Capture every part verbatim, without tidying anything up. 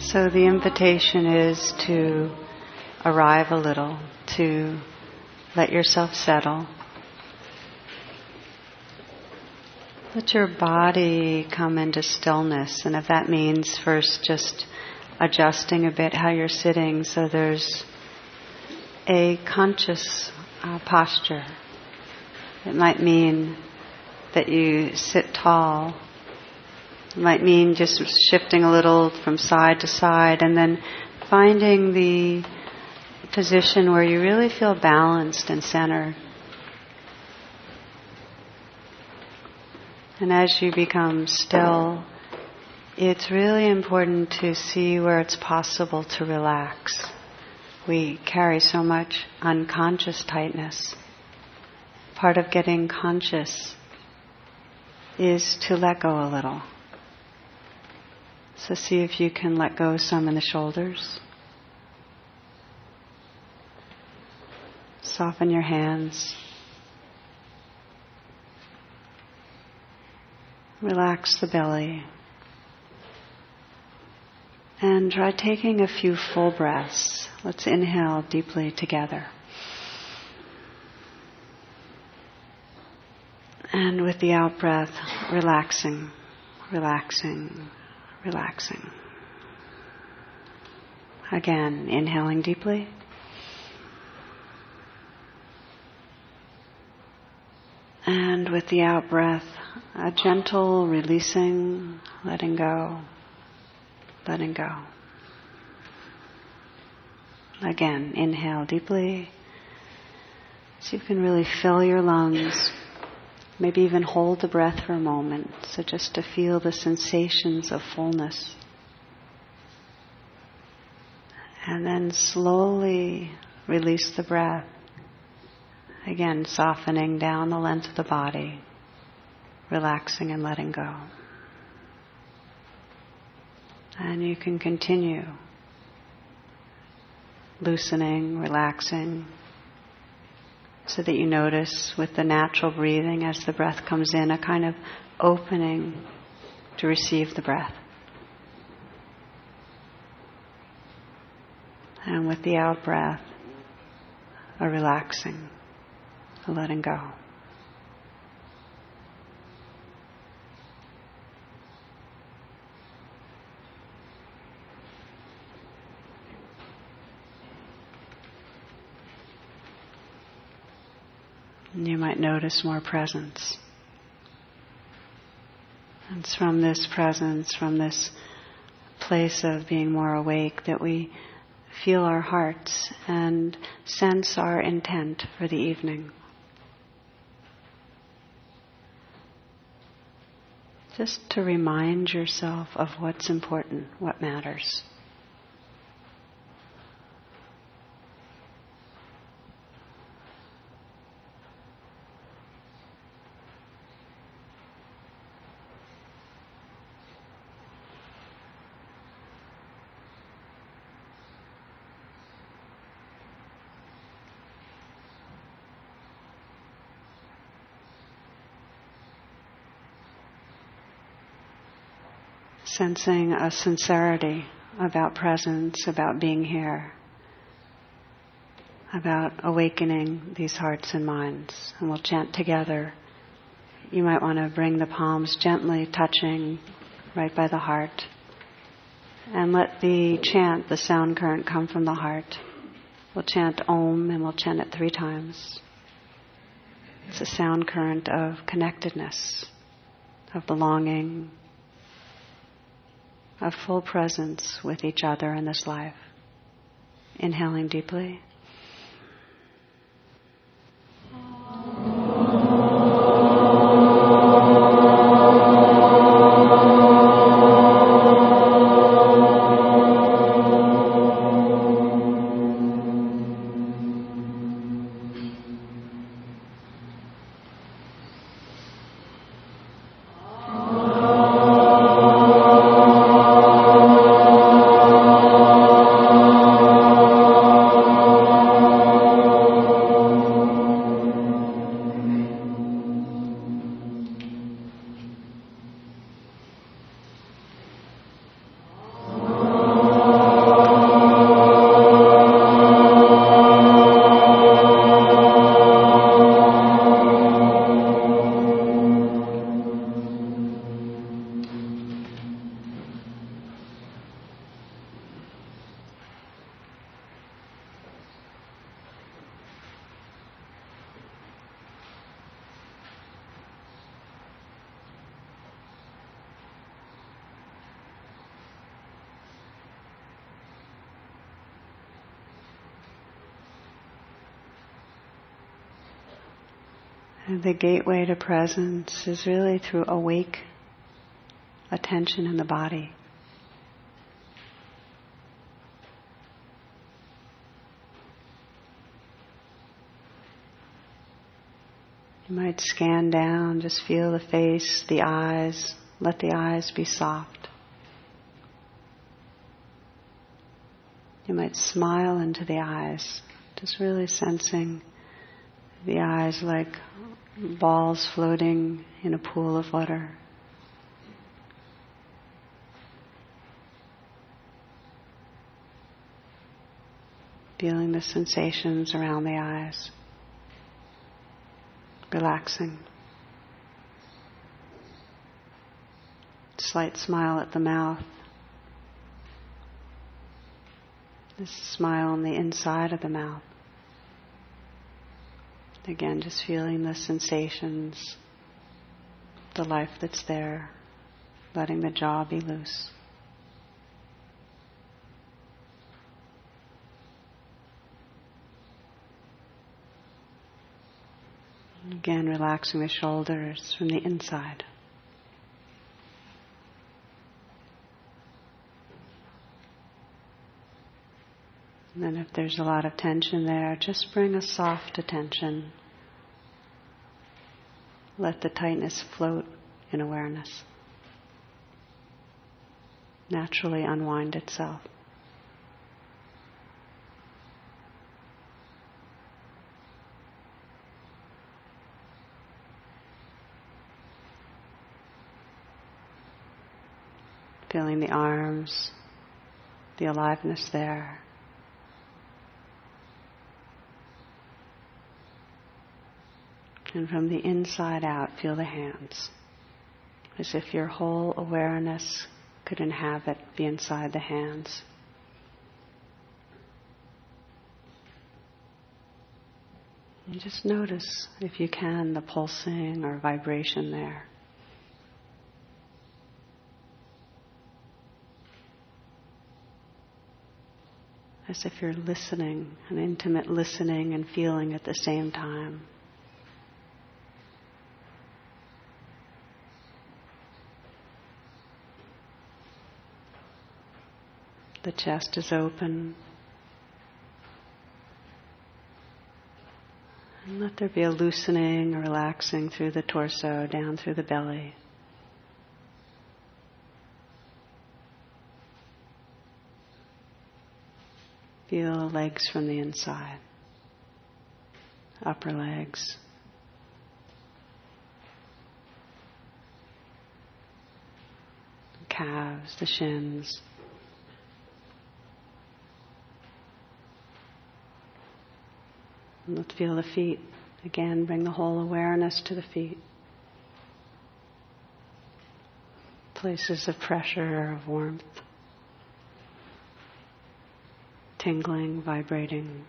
So the invitation is to arrive a little, to let yourself settle. Let your body come into stillness, and if that means first just adjusting a bit how you're sitting so there's a conscious uh, posture. It might mean that you sit tall. It might mean just shifting a little from side to side and then finding the position where you really feel balanced and centered. And as you become still, it's really important to see where it's possible to relax. We carry so much unconscious tightness. Part of getting conscious is to let go a little. So see if you can let go some in the shoulders. Soften your hands. Relax the belly. And try taking a few full breaths. Let's inhale deeply together. And with the out breath, relaxing, relaxing, relaxing. Again, inhaling deeply. And with the out breath, a gentle releasing, letting go, letting go. Again, inhale deeply. So you can really fill your lungs. Maybe even hold the breath for a moment. So just to feel the sensations of fullness. And then slowly release the breath. Again, softening down the length of the body, relaxing and letting go. And you can continue loosening, relaxing, so that you notice with the natural breathing as the breath comes in, a kind of opening to receive the breath. And with the out breath, a relaxing. Letting go. And you might notice more presence. And it's from this presence, from this place of being more awake, that we feel our hearts and sense our intent for the evening. Just to remind yourself of what's important, what matters. Sensing a sincerity about presence, about being here, about awakening these hearts and minds. And we'll chant together. You might want to bring the palms gently touching right by the heart. And let the chant, the sound current, come from the heart. We'll chant Om, and we'll chant it three times. It's a sound current of connectedness, of belonging, of full presence with each other in this life. Inhaling deeply. Oh And the gateway to presence is really through awake attention in the body. You might scan down, just feel the face, the eyes, let the eyes be soft. You might smile into the eyes, just really sensing the eyes like balls floating in a pool of water. Feeling the sensations around the eyes. Relaxing. Slight smile at the mouth. This smile on the inside of the mouth. Again, just feeling the sensations, the life that's there, letting the jaw be loose. Again, relaxing the shoulders from the inside. And then if there's a lot of tension there, just bring a soft attention. Let the tightness float in awareness. Naturally unwind itself. Feeling the arms, the aliveness there. And from the inside out, feel the hands, as if your whole awareness could inhabit, be inside the hands. And just notice, if you can, the pulsing or vibration there. As if you're listening, an intimate listening and feeling at the same time. The chest is open. And let there be a loosening or relaxing through the torso, down through the belly. Feel the legs from the inside, upper legs. The calves, the shins. And let's feel the feet. Again, bring the whole awareness to the feet. Places of pressure, of warmth. Tingling, vibrating.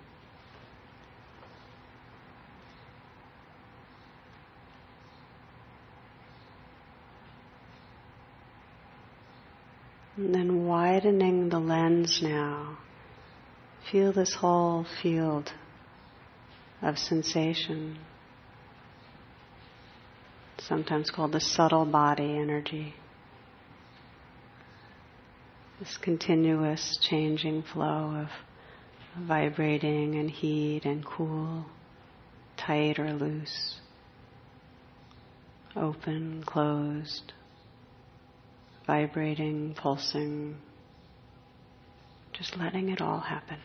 And then widening the lens now. Feel this whole field of sensation, sometimes called the subtle body energy. This continuous changing flow of vibrating and heat and cool, tight or loose, open, closed, vibrating, pulsing, just letting it all happen.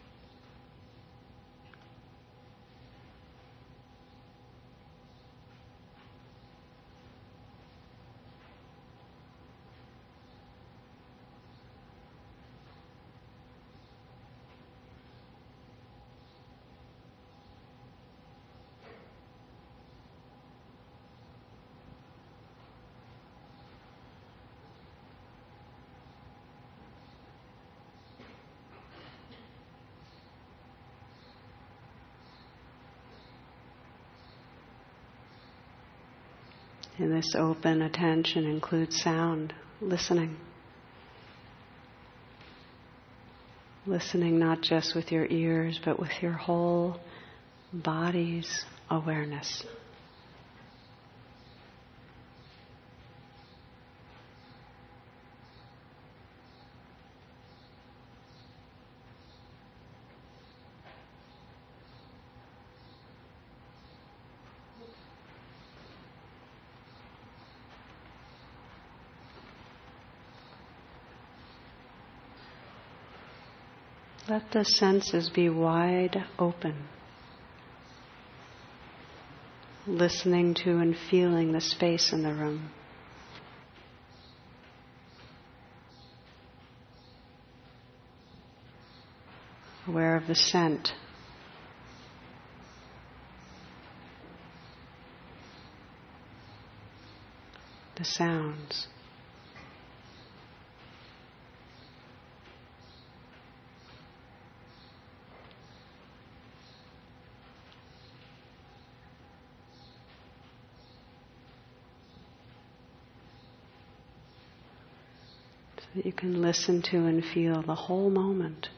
And this open attention includes sound, listening. Listening not just with your ears, but with your whole body's awareness. Let the senses be wide open, listening to and feeling the space in the room. Aware of the scent, the sounds. So that you can listen to and feel the whole moment.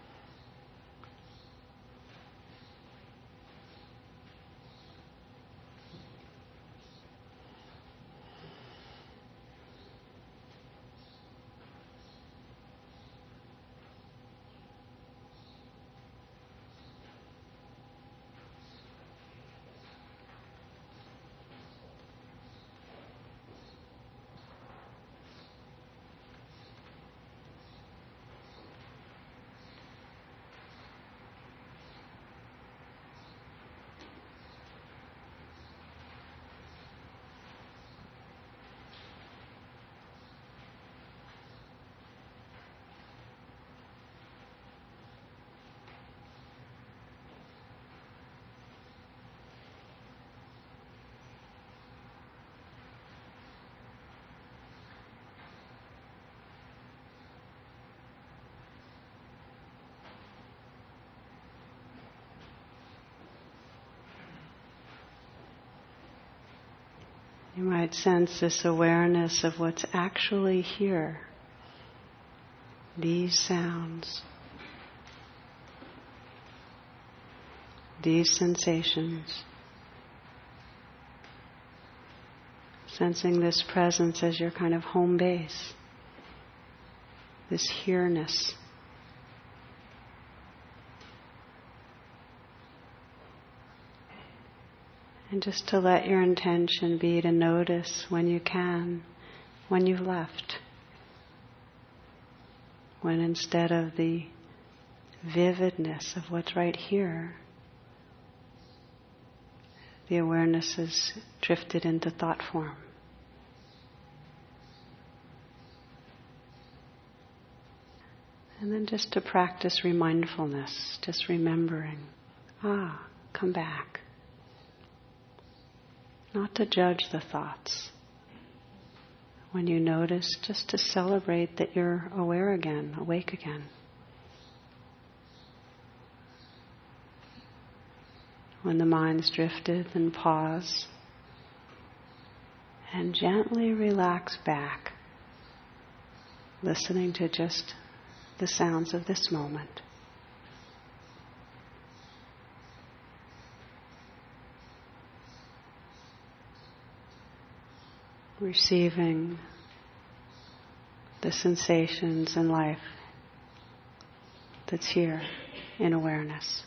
You might sense this awareness of what's actually here. These sounds, these sensations. Sensing this presence as your kind of home base, this here-ness. And just to let your intention be to notice when you can, when you've left. When instead of the vividness of what's right here, the awareness has drifted into thought form. And then just to practice remindfulness, just remembering, ah, come back. Not to judge the thoughts. When you notice, just to celebrate that you're aware again, awake again. When the mind's drifted, then pause and gently relax back, listening to just the sounds of this moment. Receiving the sensations in life that's here in awareness.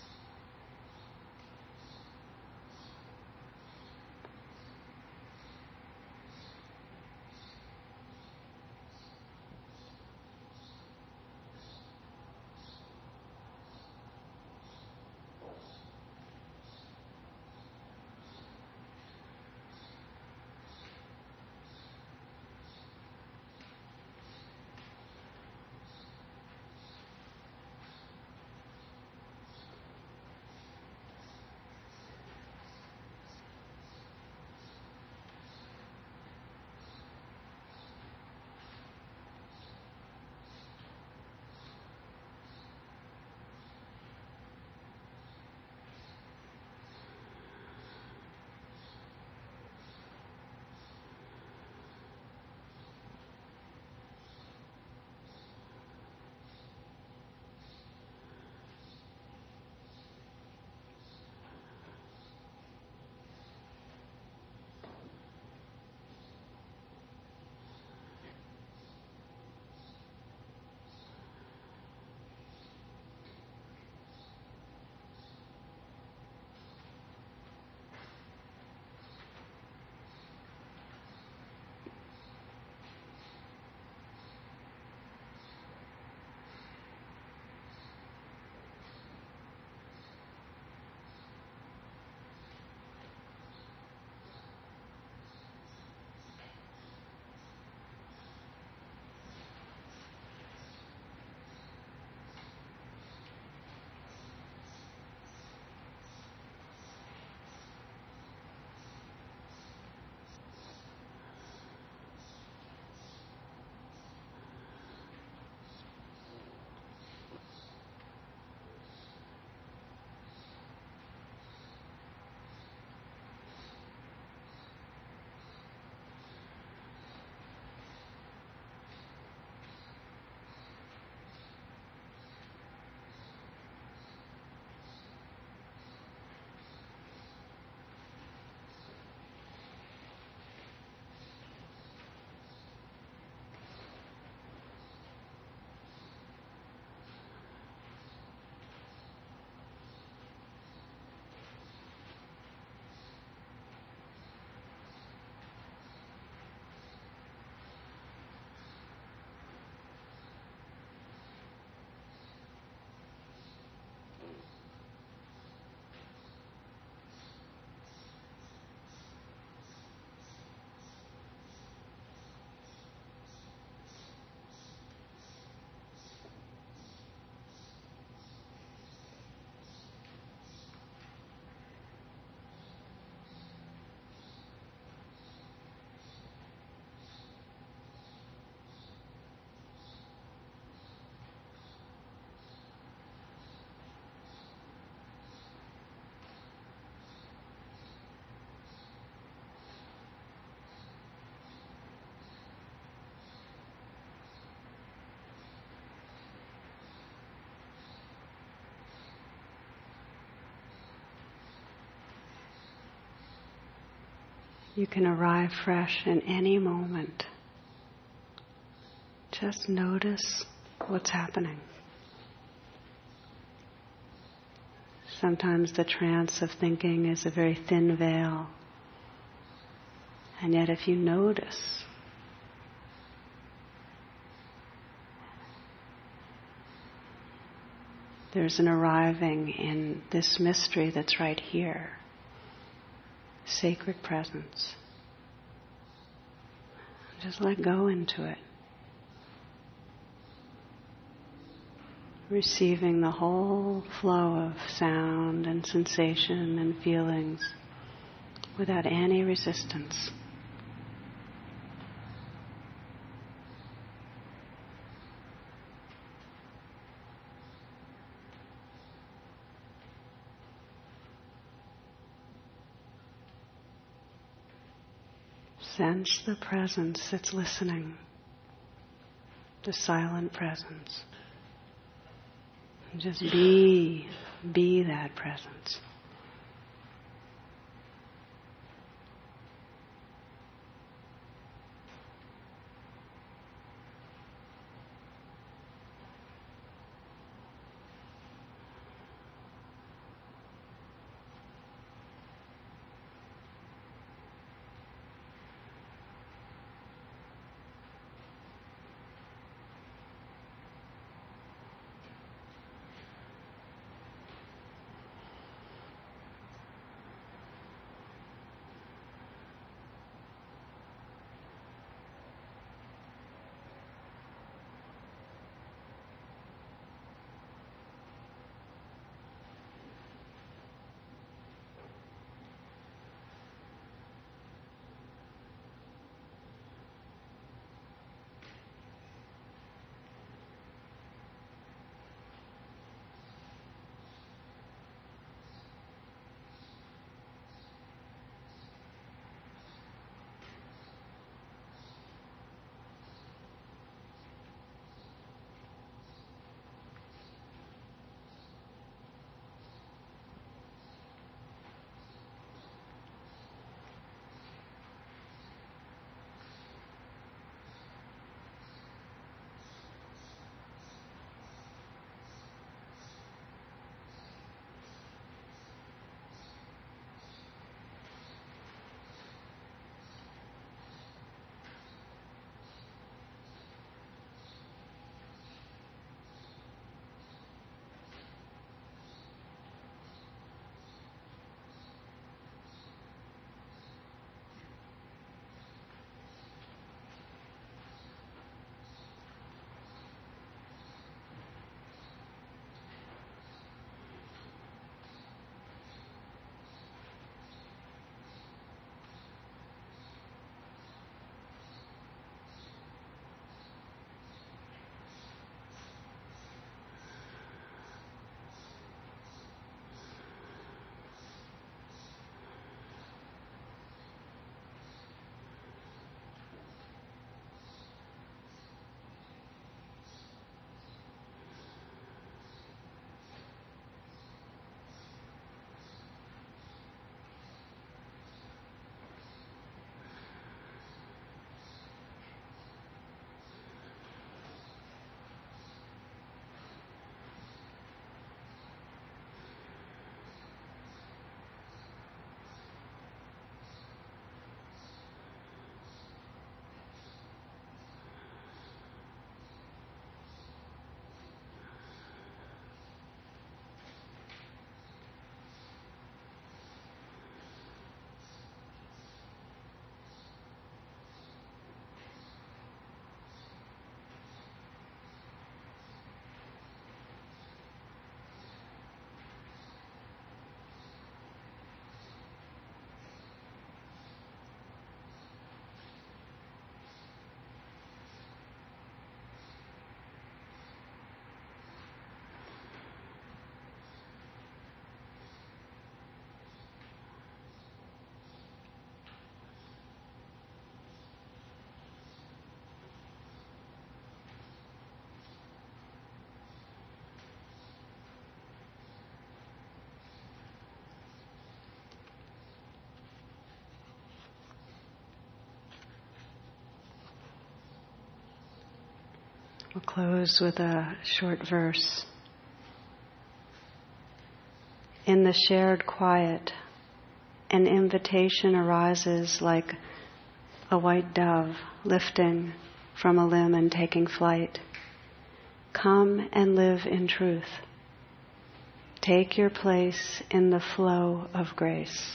You can arrive fresh in any moment. Just notice what's happening. Sometimes the trance of thinking is a very thin veil. And yet if you notice, there's an arriving in this mystery that's right here. Sacred presence. Just let go into it. Receiving the whole flow of sound and sensation and feelings without any resistance. Sense the presence that's listening, the silent presence. And just be, be that presence. We'll close with a short verse. In the shared quiet, an invitation arises like a white dove lifting from a limb and taking flight. Come and live in truth. Take your place in the flow of grace.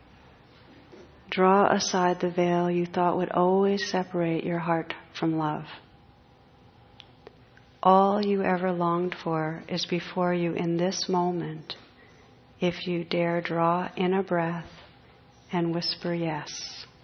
Draw aside the veil you thought would always separate your heart from love. All you ever longed for is before you in this moment, if you dare draw in a breath and whisper yes.